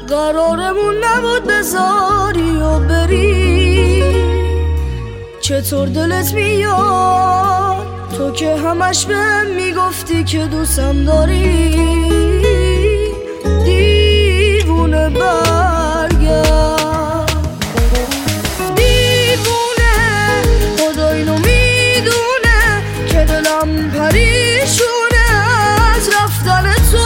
قرارمون نبود بذاری و بری، چطور دلت میاد تو که همش بهم میگفتی که دوستم داری؟ دیوونه برگرد، دیوونه خدا اینو میدونه که دلم پریشونه از رفتن تو.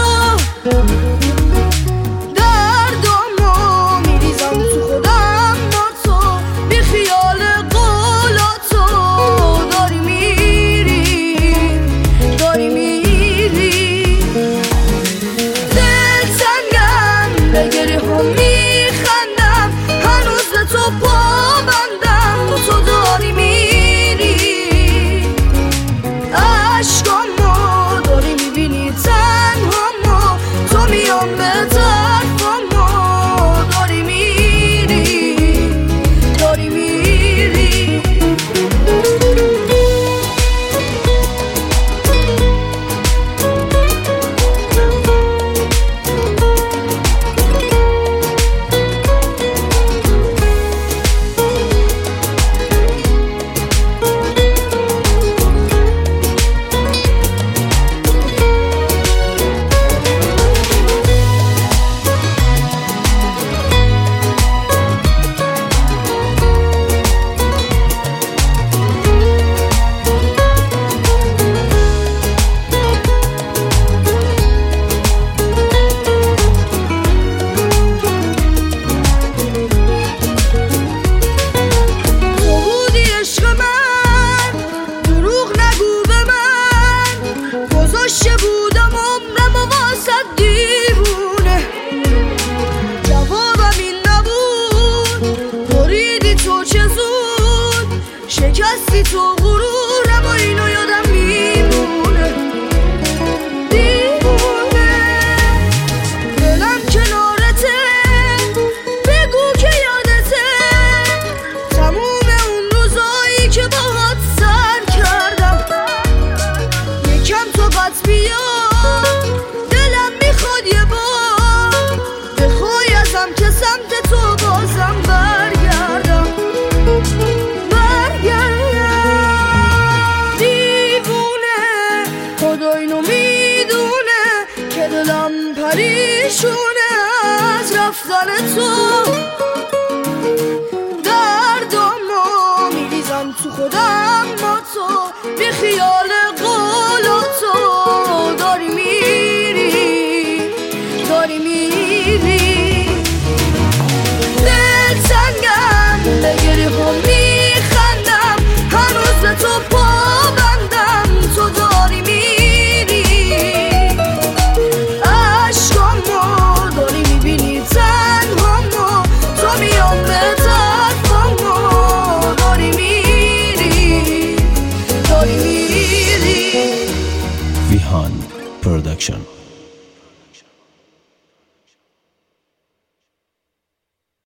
شکستی تو غرورم و اینو یادم میمونه، دیوونه دلم کنارته، بگو که یادته تموم اون روزایی که باهات سر کردم. یکم تو بد بیاد دلم میخواد یه بار بخوای ازم که سمت تو بازم برگردم. دلم پریشونه از رفتن تو، دردامو میریزم تو خودم با تو، بی خیال قولاتو داری میری، داری میری. دل تنگم به گریه هم میخندم، هنوز به تو پابندم، تو داری میری. Vihan Production.